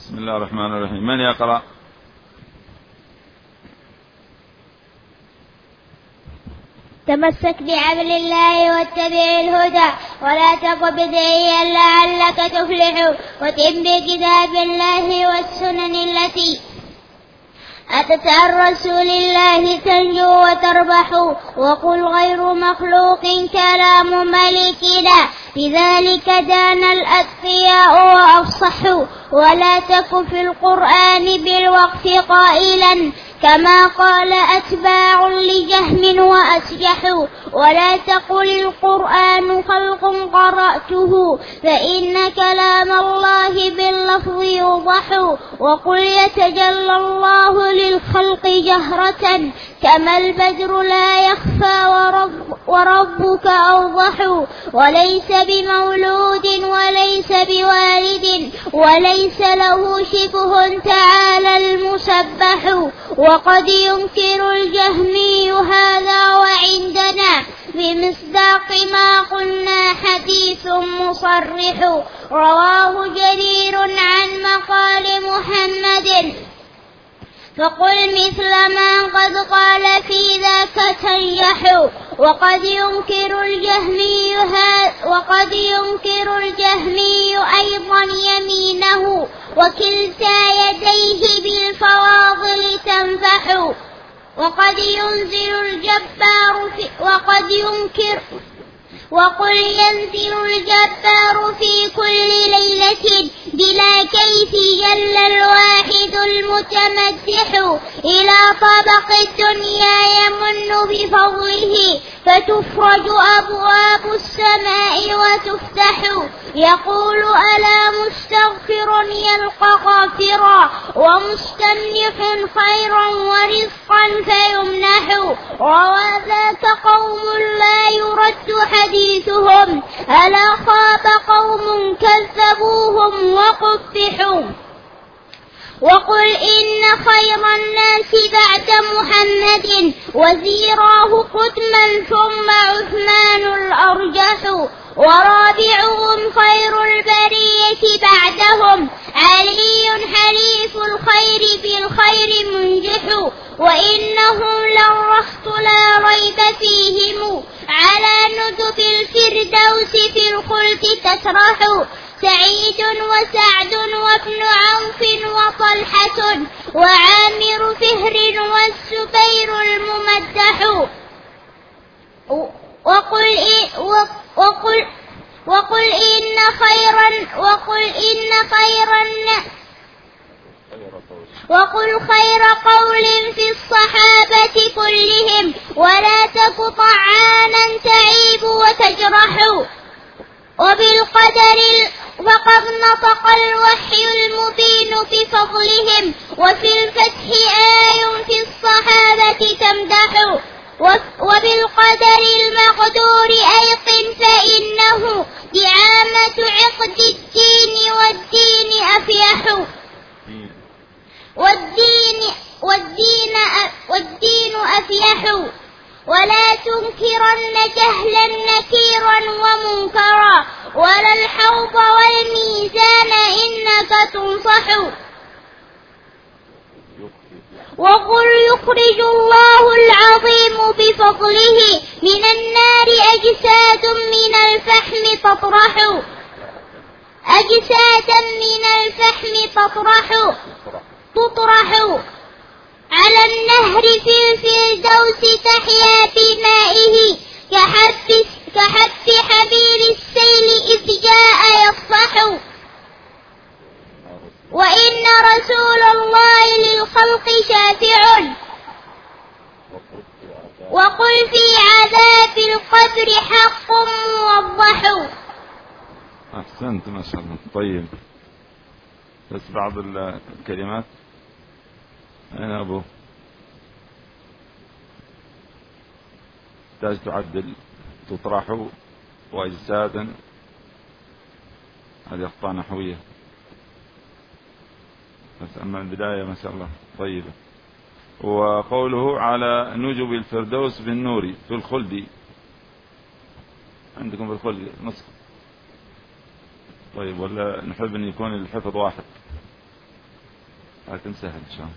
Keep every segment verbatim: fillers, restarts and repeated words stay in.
بسم الله الرحمن الرحيم. من يقرأ؟ تمسك بحبل الله واتبع الهدى ولا تك بدعيا لعلك تفلح، وتم بكتاب الله والسنن التي أتت عن رسول الله تنجو وتربح، وقل غير مخلوق كلام ملكنا بذلك دان الأتقياء وأفصحوا، ولا تك في القرآن بالوقف قائلا كما قال أتباع لجهم وأسجحوا، ولا تقل القرآن خلق قرأته فإن كلام الله باللفظ يوضح، وقل يتجلى الله للخلق جهرة كما البدر لا يخفى ورب وربك أوضح، وليس بمولود وليس بوالد وليس له شبه تعالى المسبح، وقد ينكر الجهمي هذا وعندنا بمصداق ما قلنا حديث مصرح، رواه جرير عن مقال محمد فقل مثل ما قد قال في ذاك تنجح، وقد ينكر الجهمي وقد ينكر الجهمي أيضا يمينه وكلتا يديه بالفواضل تنفح، وقد ينزل الجبار في وقد ينكر وقل ينزل الجبار في كل ليلة بلا كيف جل الواحد المتمدح، إلى طبق الدنيا يمن بفضله فتفرج أبواب السماء وتفتح، يقول ألا مستغفر يلقى غافرا ومستمنح خيرا ورزقا فيمنح، وذاك قوم لا يرد حديثهم ألا خاب قوم كذبوهم وقبحوا، وقل إن خير الناس بعد محمد وزيراه قدما ثم عثمان الأرجح، ورابعهم خير البرية بعدهم علي حليف الخير بالخير منجح، وإنهم للرهط لا ريب فيهم على ندب الفردوس في الخلد تسرح، سعيد وسعد وابن عوف وطلحة وعامر فهر والزبير الممدح، وقل وقل وقل إن خيرا وقل إن خيرا وقل خير قول في الصحابة كلهم ولا تك طعانا تعيب وتجرح، وبالقدر وقد نطق الوحي المبين بفضلهم وفي الفتح آي في الصحابة تمدح، وبالقدر المقدور أيقن فإنه دعامة عقد الدين والدين أفيح، والدين والدين والدين أفيح، ولا تنكرن جهلا نكيرا ومنكرا ولا الحوض والميزان إنك تنصح، وقل يخرج الله العظيم بفضله من النار أجساد من الفحم تطرح أجسادا من الفحم تطرح تطرح على النهر في الفردوس تحيا بمائه كحب كحب حبيب السيل إذ جاء يصفح، وإن رسول الله للخلق شافع، وقل في عذاب القبر حق موضح. أحسنت ما شاء الله. طيب بس بعض الكلمات أين أبو تحتاج تعدل تطرح وأجسادا، هذه أخطاء نحوية، بس أما البداية ما شاء الله طيبة. وقوله على نجب الفردوس بالنور في الخلد، عندكم في الخلد نصف؟ طيب ولا نحب أن يكون الحفظ واحد؟ لكن سهل إن شاء الله.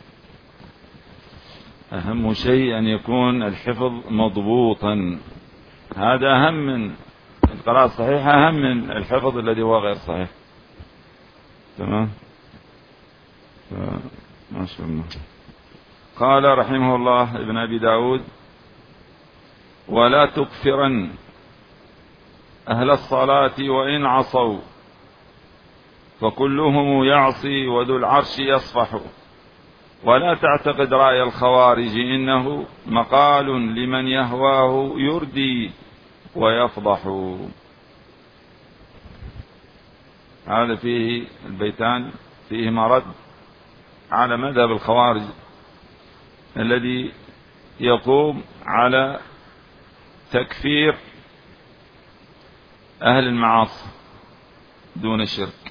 أهم شيء أن يكون الحفظ مضبوطا، هذا أهم من القراءة الصحيحة، أهم من الحفظ الذي هو غير صحيح. تمام. ما شاء الله. قال رحمه الله ابن أبي داود: ولا تكفرن أهل الصلاة وإن عصوا فكلهم يعصي وذو العرش يصفح، ولا تعتقد رأي الخوارج إنه مقال لمن يهواه يردي ويفضح. هذا فيه البيتان فيه مرد على مذهب الخوارج الذي يقوم على تكفير أهل المعاصي دون الشرك.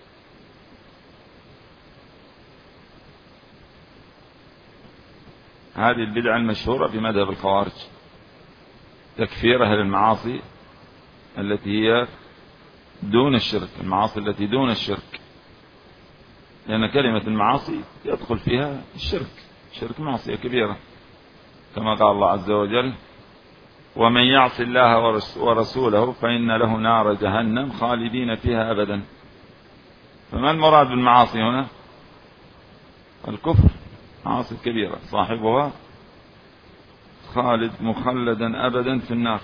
هذه البدعة المشهورة في مذهب الخوارج، تكفير أهل المعاصي التي هي دون الشرك، المعاصي التي دون الشرك، لأن كلمة المعاصي يدخل فيها الشرك، الشرك معصية كبيرة كما قال الله عز وجل: ومن يعص الله ورسوله فإن له نار جهنم خالدين فيها أبدا. فما المراد بالمعاصي هنا؟ الكفر، معاصي كبيرة صاحبها خالد مخلدا أبدا في النار.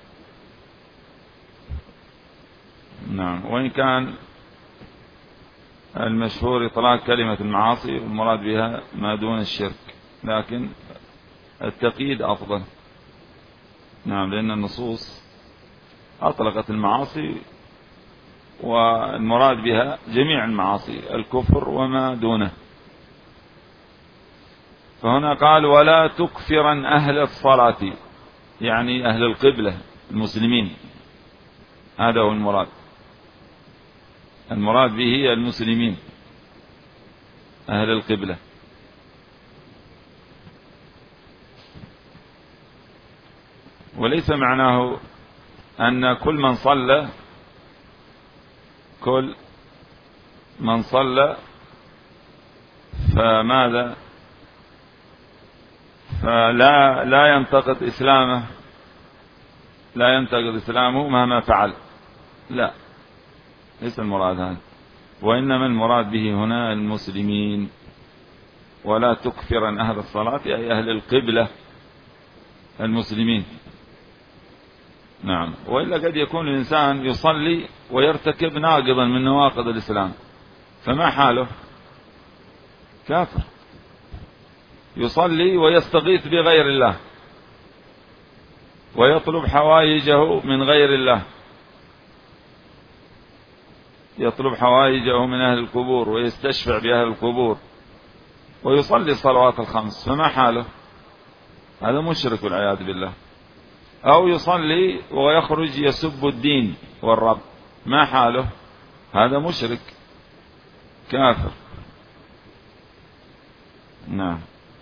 نعم. وإن كان المشهور إطلاق كلمة المعاصي والمراد بها ما دون الشرك، لكن التقييد أفضل. نعم، لأن النصوص أطلقت المعاصي والمراد بها جميع المعاصي، الكفر وما دونه. فهنا قال: ولا تكفرن أهل الصلاة، يعني أهل القبلة المسلمين، هذا هو المراد، المراد به المسلمين أهل القبلة. وليس معناه أن كل من صلى كل من صلى فماذا فلا لا ينتقد إسلامه لا ينتقد إسلامه مهما فعل، لا، ليس المراد هذا، وإنما المراد به هنا المسلمين. ولا تكفرن أهل الصلاة أي أهل القبلة المسلمين. نعم. وإلا قد يكون الإنسان يصلي ويرتكب ناقضا من نواقض الإسلام، فما حاله؟ كافر. يصلي ويستغيث بغير الله ويطلب حوائجه من غير الله، يطلب حوائجه من أهل القبور ويستشفع بأهل القبور ويصلي الصلوات الخمس، فما حاله؟ هذا مشرك والعياذ بالله. أو يصلي ويخرج يسب الدين والرب، ما حاله؟ هذا مشرك كافر. نعم.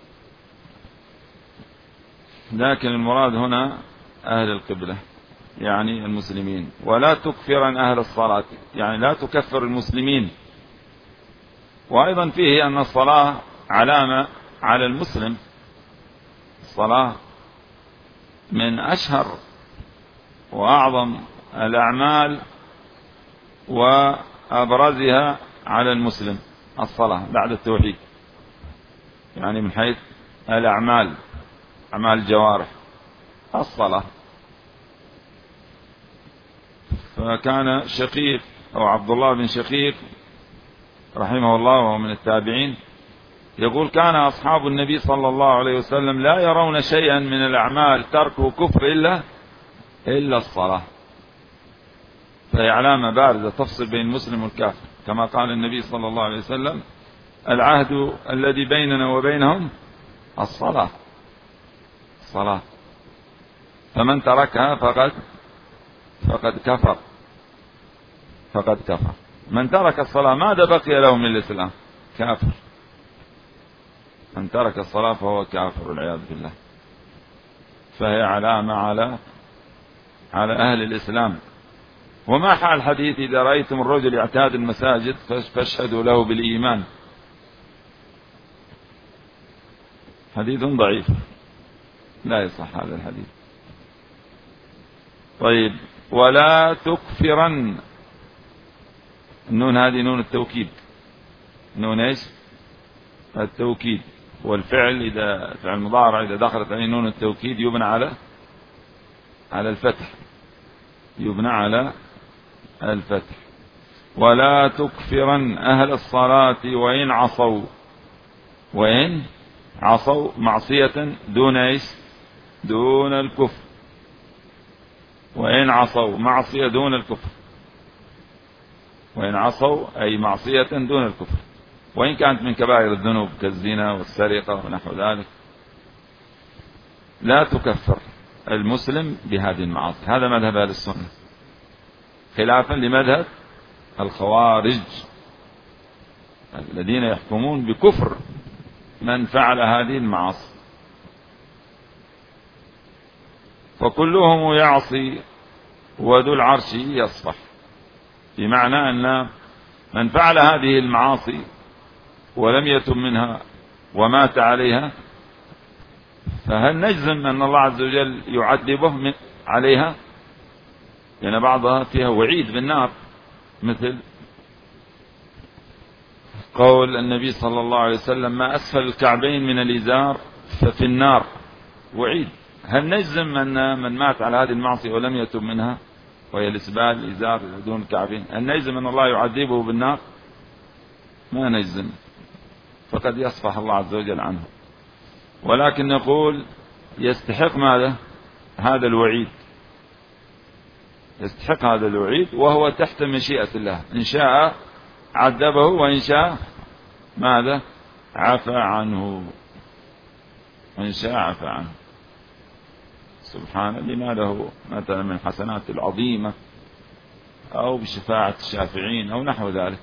لكن المراد هنا أهل القبلة يعني المسلمين. ولا تكفرن أهل الصلاة يعني لا تكفر المسلمين. وأيضا فيه أن الصلاة علامة على المسلم، الصلاة من أشهر وأعظم الأعمال وأبرزها على المسلم الصلاة بعد التوحيد، يعني من حيث الأعمال، أعمال الجوارح الصلاة. فكان شقيق أو عبد الله بن شقيق رحمه الله وهو من التابعين يقول: كان أصحاب النبي صلى الله عليه وسلم لا يرون شيئا من الأعمال تركه كفر إلا إلا الصلاة. فهي علامة بارزة تفصل بين المسلم والكافر، كما قال النبي صلى الله عليه وسلم: العهد الذي بيننا وبينهم الصلاة، الصلاة، فمن تركها فقد فقد كفر فقد كفر. من ترك الصلاة ماذا بقي له من الإسلام؟ كافر. من ترك الصلاة فهو كافر والعياذ بالله. فهي علامة على على أهل الإسلام. وما حال الحديث: إذا رأيتم الرجل يعتاد المساجد فاشهدوا له بالإيمان. حديث ضعيف لا يصح هذا الحديث. طيب ولا تكفرن، النون هذه نون التوكيد، نون ايش؟ التوكيد. والفعل إذا فعل مضارع إذا دخلت عليه نون التوكيد يبنى على على الفتح، يبنى على الفتح. ولا تكفرن أهل الصلاة وإن عصوا، وإن عصوا معصية دون ايش؟ دون الكفر. وإن عصوا معصية دون الكفر، وإن عصوا أي معصية دون الكفر، وإن كانت من كبائر الذنوب كالزنا والسرقة ونحو ذلك لا تكفر المسلم بهذه المعاصي. هذا مذهب أهل السنة خلافا لمذهب الخوارج الذين يحكمون بكفر من فعل هذه المعاصي. فكلهم يعصي وذو العرش يصفح، بمعنى أن من فعل هذه المعاصي ولم يتم منها ومات عليها فهل نجزم أن الله عز وجل يعذبه من عليها؟ لأن بعضها فيها وعيد بالنار، مثل قول النبي صلى الله عليه وسلم ما أسفل الكعبين من الإزار ففي النار، وعيد. هل نجزم أن من مات على هذه المعصية ولم يتب منها وهي الإسبال الإزار دون الكعبين، هل نجزم أن الله يعذبه بالنار؟ ما نجزم، فقد يصفح الله عز وجل عنه. ولكن نقول يستحق ماذا؟ هذا الوعيد، يستحق هذا الوعيد، وهو تحت مشيئة الله، إن شاء عذبه وإن شاء ماذا؟ عفى عنه، وإن شاء عفى عنه سبحانه لما له مثلا من حسنات العظيمة أو بشفاعة الشافعين أو نحو ذلك.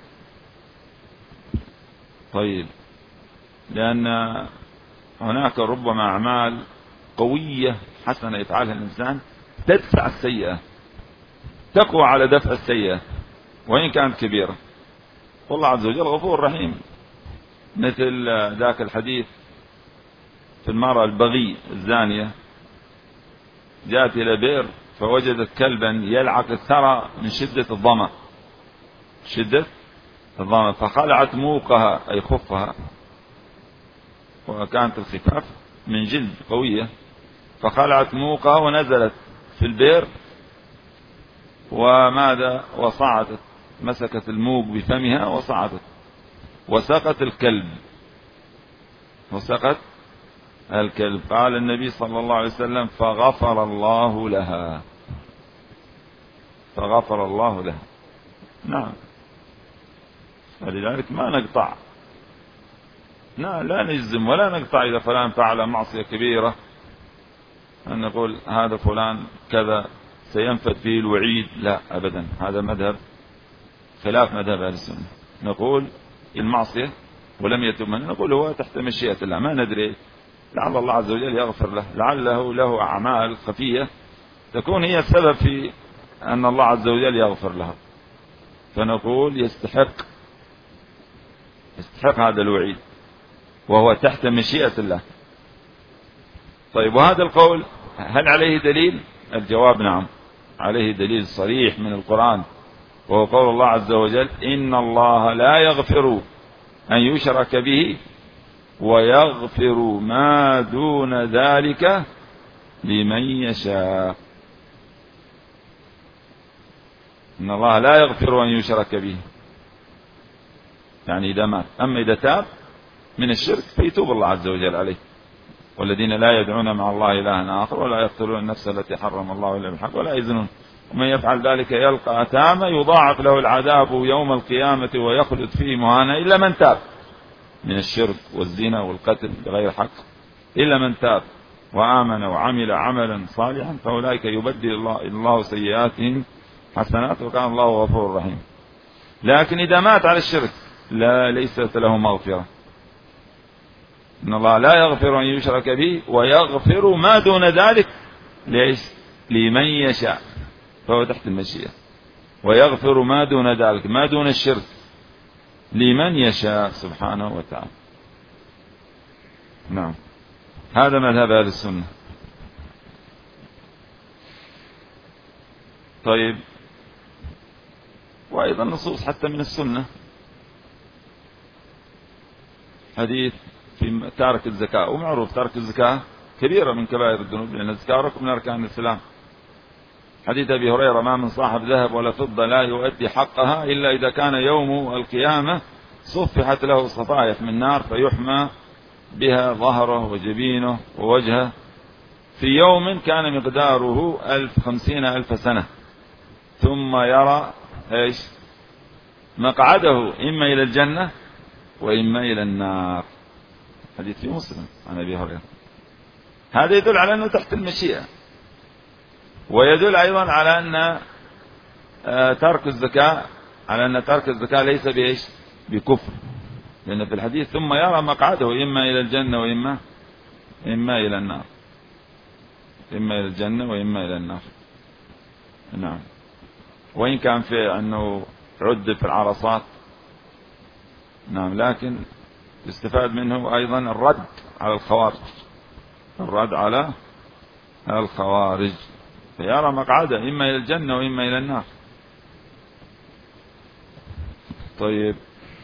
طيب لأن هناك ربما أعمال قوية حسنة يفعلها الإنسان تدفع السيئة، تقوى على دفع السيئة وإن كانت كبيرة، والله عز وجل غفور رحيم. مثل ذاك الحديث في المرأة البغي الزانية جاءت إلى بئر فوجدت كلبا يلعق الثرى من شدة الظمأ، شدة الظمأ، فخلعت موقها أي خفها، وكانت الخفاف من جلد قوية، فخلعت موقها ونزلت في البئر وماذا؟ وصعدت، مسكت الموق بفمها وصعدت وسقت الكلب، وسقت الكلب. قال النبي صلى الله عليه وسلم فغفر الله لها، فغفر الله لها. نعم، ولذلك ما نقطع، لا, لا نجزم ولا نقطع إذا فلان فعل معصية كبيرة أن نقول هذا فلان كذا سينفذ فيه الوعيد، لا أبدا، هذا مذهب خلاف مذهب أهل السنة. نقول المعصية ولم يتم منه نقول هو تحت مشيئة الله، ما ندري، لعل الله عز وجل يغفر له، لعله له أعمال خفية تكون هي السبب في أن الله عز وجل يغفر له، فنقول يستحق يستحق هذا الوعيد وهو تحت مشيئة الله. طيب وهذا القول هل عليه دليل؟ الجواب نعم، عليه دليل صريح من القرآن، وهو قول الله عز وجل إن الله لا يغفر أن يشرك به ويغفر ما دون ذلك لمن يشاء. إن الله لا يغفر أن يشرك به، يعني إذا مات، أما إذا تاب من الشرك فيتوب الله عز وجل عليه. والذين لا يدعون مع الله إلها آخر ولا يقتلون النفس التي حرم الله إلا بالحق ولا يزنون ومن يفعل ذلك يلقى أثاما يضاعف له العذاب يوم القيامة ويخلد فيه مهانا إلا من تاب من الشرك والزنا والقتل بغير حق، إلا من تاب وآمن وعمل عملا صالحا فأولئك يبدل الله, الله سيئاتهم حسنات وكان الله غفور رحيم. لكن إذا مات على الشرك لا ليست له مغفرة. إن الله لا يغفر أن يشرك به ويغفر ما دون ذلك ليش؟ لمن يشاء، فهو تحت المشيئة. ويغفر ما دون ذلك، ما دون الشرك، لمن يشاء سبحانه وتعالى. نعم. هذا مذهب أهل السنة. طيب، وأيضا نصوص حتى من السنة، حديث في تارك الزكاة، ومعروف تارك الزكاة كبيرة من كبائر الذنوب، لأن الزكاة ركن من أركان الإسلام. حديث أبي هريرة: ما من صاحب ذهب ولا فضة لا يؤدي حقها إلا إذا كان يوم القيامة صفحت له صفائح من نار فيحمى بها ظهره وجبينه ووجهه في يوم كان مقداره ألف خمسين ألف سنة، ثم يرى إيش؟ مقعده إما إلى الجنة وإما إلى النار. حديث في مسلم عن أبي هريرة. هذا يدل على أنه تحت المشيئة، ويدل أيضا على أن ترك الزكاة على أن ترك الزكاة ليس بإيش؟ بكفر، لأن في الحديث ثم يرى مقعده إما إلى الجنة وإما إما إلى النار، إما إلى الجنة وإما إلى النار. نعم. وإن كان في أنه عد في العرصات، نعم، لكن يستفاد منه أيضا الرد على الخوارج، الرد على الخوارج، فيرى مقعده إما إلى الجنة وإما إلى النار. طيب،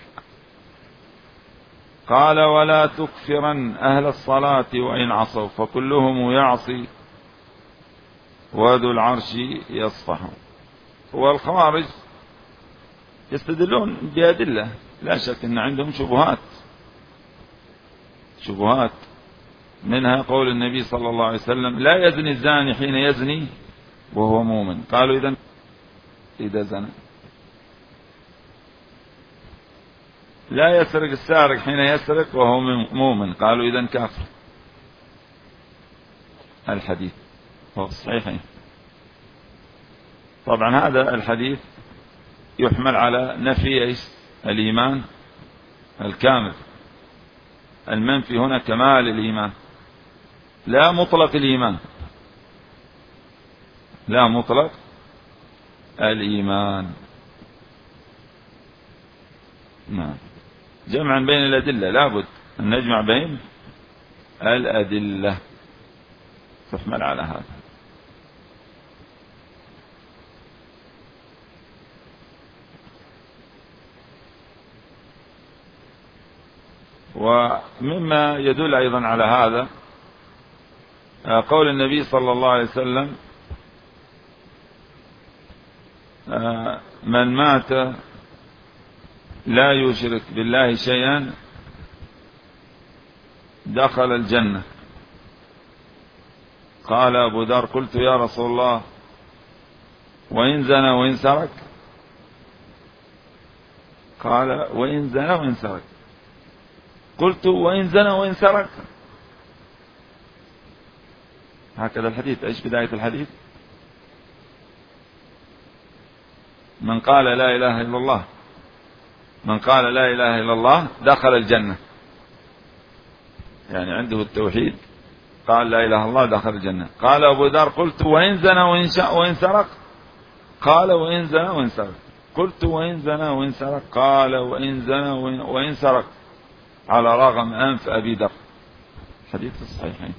قال: ولا تكفرن أهل الصلاة وإن عصوا فكلهم يعصي وذو العرش يصفح. والخوارج يستدلون بأدلة، لا شك أن عندهم شبهات شبهات منها قول النبي صلى الله عليه وسلم: لا يزني الزاني حين يزني وهو مؤمن. قالوا: إذن إذا زنى. لا يسرق السارق حين يسرق وهو مؤمن. قالوا: إذن كافر. الحديث هو الصحيحين. طبعا هذا الحديث يحمل على نفي إيش؟ الإيمان الكامل. المنفي هنا كمال الإيمان، لا مطلق الإيمان، لا مطلق الإيمان. نعم. جمعا بين الأدلة، لابد أن نجمع بين الأدلة، تحمل على هذا. ومما يدل أيضا على هذا قول النبي صلى الله عليه وسلم: من مات لا يشرك بالله شيئا دخل الجنة. قال أبو ذر: قلت يا رسول الله وإن زنى وإن سرق؟ قال: وإن زنى وإن سرق. قلت: وإن زنى وإن سرق؟ هكذا الحديث. ايش بداية الحديث؟ من قال لا إله إلا الله من قال لا إله إلا الله دخل الجنة، يعني عنده التوحيد، قال لا إله إلا الله دخل الجنة. قال أبو ذر: قلت وإن زنى وإن شاء وإن سرق؟ قال: وإن زنى وإن سرق. قلت: وإن زنى وإن سرق؟ قال: وإن زنى وإن سرق على رغم أنف أبي ذر. حديث الصحيحين،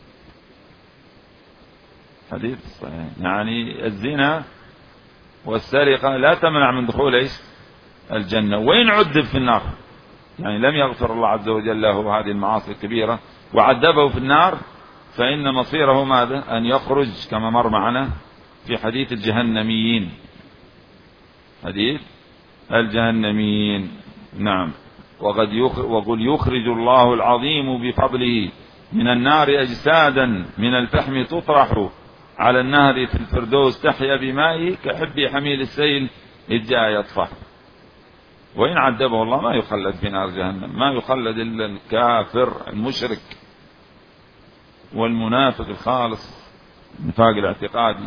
حديث الصحيحين. يعني الزنا والسرقة لا تمنع من دخول ايش؟ الجنة، وإن عذب في النار، يعني لم يغفر الله عز وجل له هذه المعاصي الكبيرة وعذبه في النار، فإن مصيره ماذا؟ أن يخرج كما مر معنا في حديث الجهنميين، حديث الجهنميين. نعم. وقد وقل يخرج الله العظيم بفضله من النار أجسادا من الفحم تطرح على النهر في الفردوس تحيا بمائه كحب حميل السيل إذ جاء يطفح. وإن عذبه الله ما يخلد في نار جهنم، ما يخلد إلا الكافر المشرك والمنافق الخالص، النفاق الاعتقادي.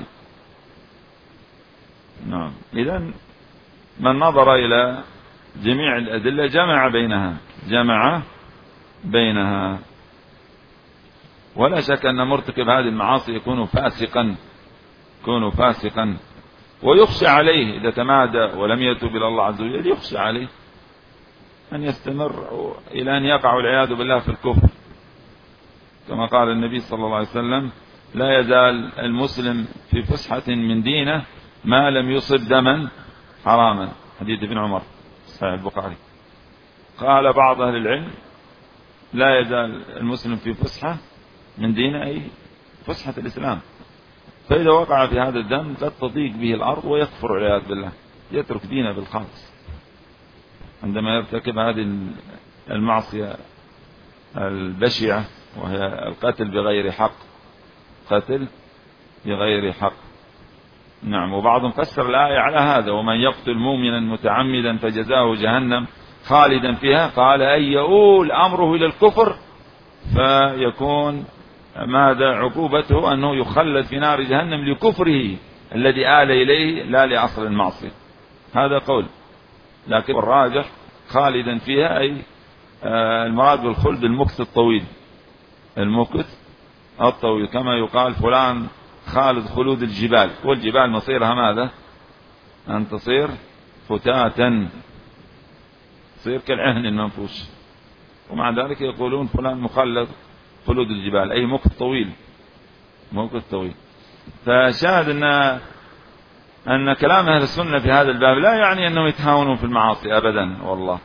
نعم. إذن من نظر إلى جميع الأدلة جمع بينها جمع بينها ولا شك أن مرتكب هذه المعاصي يكون فاسقا يكون فاسقا ويخشى عليه إذا تمادى ولم يتوب إلى الله عز وجل، يخشى عليه أن يستمر إلى أن يقع والعياذ بالله في الكفر. كما قال النبي صلى الله عليه وسلم: لا يزال المسلم في فسحة من دينه ما لم يصب دما حراما، حديث ابن عمر صحيح البخاري. قال بعض أهل العلم: لا يزال المسلم في فسحة من دينه، أي فسحة الإسلام، فإذا وقع في هذا الدم قد تضيق به الأرض ويكفر والعياذ بالله، يترك دينه بالخالص عندما يرتكب هذه المعصية البشعة، وهي القتل بغير حق، قتل بغير حق. نعم. وبعضهم فسر الآية على هذا: ومن يقتل مؤمنا متعمدا فجزاؤه جهنم خالدا فيها، قال أي يؤول أمره إلى الكفر فيكون ماذا عقوبته؟ أنه يخلد في نار جهنم لكفره الذي آل إليه لا لأصل المعصية. هذا قول، لكن الراجح خالدا فيها، أي المراد بالخلد المكث الطويل، المكث الطويل، كما يقال فلان خالد خلود الجبال، والجبال مصيرها ماذا؟ أن تصير فتاتا، تصير كالعهن المنفوش، ومع ذلك يقولون فلان مخلد خلود الجبال، أي مكث طويل، مكث طويل. فشاهد أن أن كلام أهل السنة في هذا الباب لا يعني أنهم يتهاونون في المعاصي أبدا، والله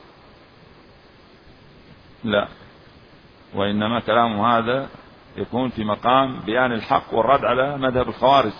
لا، وإنما كلام هذا يكون في مقام بيان الحق والرد على مذهب الخوارج،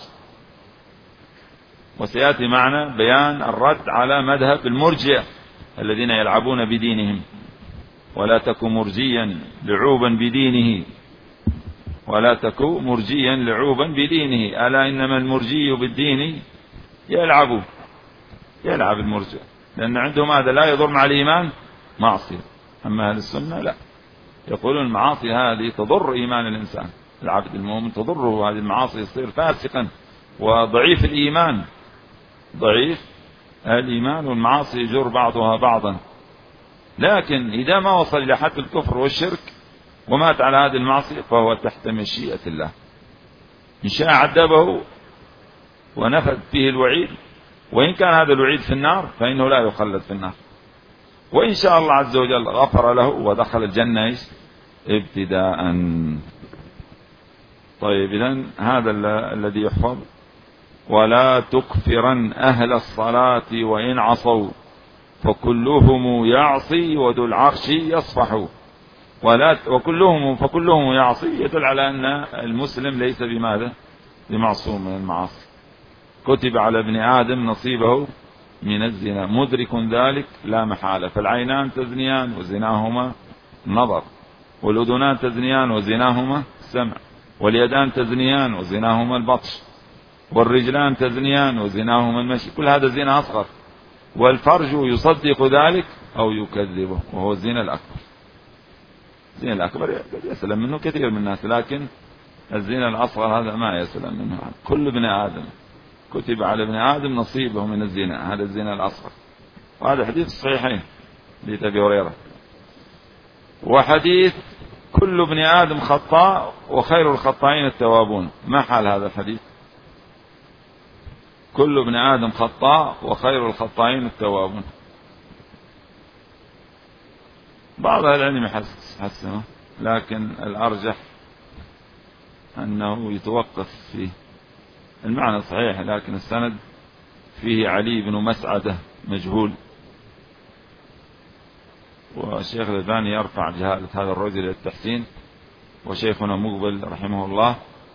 وسيأتي معنا بيان الرد على مذهب المرجئة الذين يلعبون بدينهم. ولا تكن مرجيا لعوبا بدينه، ولا تكن مرجيا لعوبا بدينه، ألا إنما المرجي بالدين يلعب يلعب المرجئ، لأن عندهم هذا لا يضر مع الإيمان معصية. أما أهل السنة لا، يقولون المعاصي هذه تضر إيمان الإنسان، العبد المؤمن تضره هذه المعاصي، يصير فاسقا وضعيف الإيمان، ضعيف الإيمان، والمعاصي يجر بعضها بعضا. لكن إذا ما وصل إلى حد الكفر والشرك ومات على هذه المعصية فهو تحت مشيئة الله، إن شاء عذبه ونفذ فيه الوعيد، وإن كان هذا الوعيد في النار فإنه لا يخلد في النار، وإن شاء الله عز وجل غفر له ودخل الجنة ابتداء. طيب، إذن هذا الذي يحفظ: ولا تكفرن أهل الصلاة وإن عصوا فكلهم يعصي وذو العرش يصفح. ولا وكلهم فكلهم يعصي يدل على أن المسلم ليس بماذا؟ بمعصوم من المعاصي. كتب على ابن آدم نصيبه من الزنا، مدرك ذلك لا محالة. فالعينان تزنيان وزناهما نظر، والأذنان تزنيان وزناهما السمع، واليدان تزنيان وزناهما البطش، والرجلان تزنيان وزناهما المشي، كل هذا زنا أصغر. والفرج يصدق ذلك أو يكذبه، وهو الزنا الأكبر. الزنا الأكبر يسلم منه كثير من الناس، لكن الزنا الأصغر هذا ما يسلم منه كل ابن آدم. كتب على ابن آدم نصيبه من الزنا، هذا الزنا الأصغر. وهذا حديث الصحيحين حديث أبي هريرة. وحديث كل ابن آدم خطاء وخير الخطائين التوابون، ما حال هذا الحديث؟ كل ابن آدم خطاء وخير الخطائين التوابون. بعض العلم يحسنه، لكن الأرجح أنه يتوقف فيه. المعنى صحيح، لكن السند فيه علي بن مسعدة مجهول، والشيخ الألباني يرفع جهالة هذا الرجل إلى التحسين، وشيخنا مقبل رحمه الله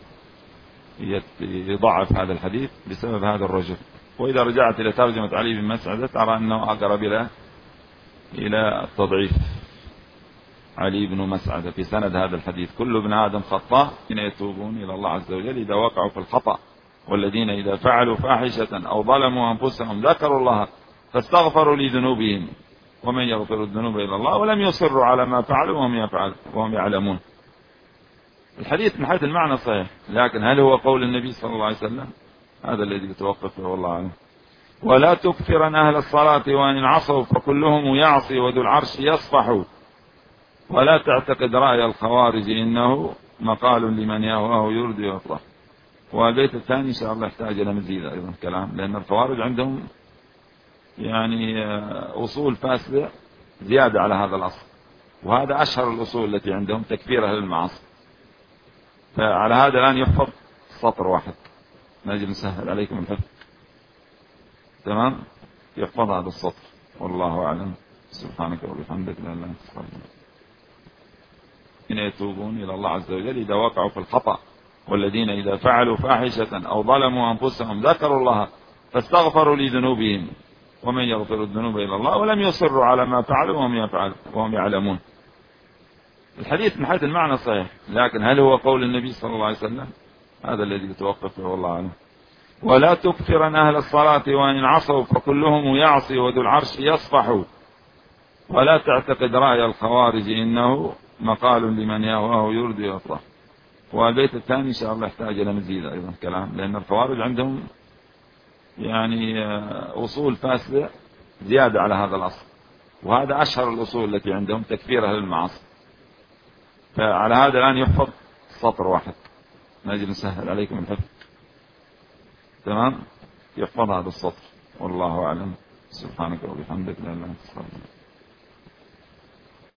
يضعف هذا الحديث بسبب هذا الرجل. وإذا رجعت إلى ترجمة علي بن مسعدة ترى أنه أقرب إلى إلى التضعيف. علي بن مسعدة في سند هذا الحديث: كل ابن آدم خطاء حين يتوبون إلى الله عز وجل إذا وقعوا في الخطأ، والذين إذا فعلوا فاحشة أو ظلموا أنفسهم ذكروا الله فاستغفروا لذنوبهم ومن يغفر الذنوب إلا الله ولم يصروا على ما فعلوا وهم يفعل وهم يعلمون. الحديث من حيث المعنى صحيح، لكن هل هو قول النبي صلى الله عليه وسلم؟ هذا الذي يتوقف له والله أعلم. ولا تكفرن أهل الصلاة وإن عصوا فكلهم يعصي وذو العرش يصفح. ولا تعتقد رأي الخوارج إنه مقال لمن يهواه يرد ويطلع. والبيت الثاني إن شاء الله يحتاج إلى مزيد أيضا كلام، لأن الخوارج عندهم يعني أصول فاسدة زيادة على هذا الأصل، وهذا أشهر الأصول التي عندهم تكفير أهل المعاصي. فعلى هذا الآن يحفظ سطر واحد، نجي نسهل عليكم الحفظ. تمام، يحفظ هذا السطر. والله أعلم. سبحانك وبحمدك لا إله إلا أنت أستغفرك. إن يتوبون إلى الله عز وجل إذا وقعوا في الخطأ، والذين إذا فعلوا فاحشة أو ظلموا أنفسهم ذكروا الله فاستغفروا لذنوبهم ومن يغفر الذنوب إلا الله ولم يصروا على ما فعلوا وهم يفعل وهم يعلمون. الحديث من حيث المعنى صحيح، لكن هل هو قول النبي صلى الله عليه وسلم؟ هذا الذي يتوقف له والله أعلم. ولا تكثرن أهل الصلاة وإن عصوا فكلهم يعصي وذو العرش يصفح، ولا تعتقد رأي الخوارج إنه مقال لمن يهواه يرد ويطرح. والبيت الثاني إن شاء الله يحتاج إلى مزيد أيضا كلام، لأن الخوارج عندهم يعني أصول فاسدة زيادة على هذا الأصل، وهذا أشهر الأصول التي عندهم تكفير أهل المعاصي. فعلى هذا الآن يحفظ سطر واحد، نجي نسهل عليكم الحفظ. تمام، يحفظ هذا السطر. والله أعلم. سبحانك وبحمدك لا إله إلا أنت أستغفرك.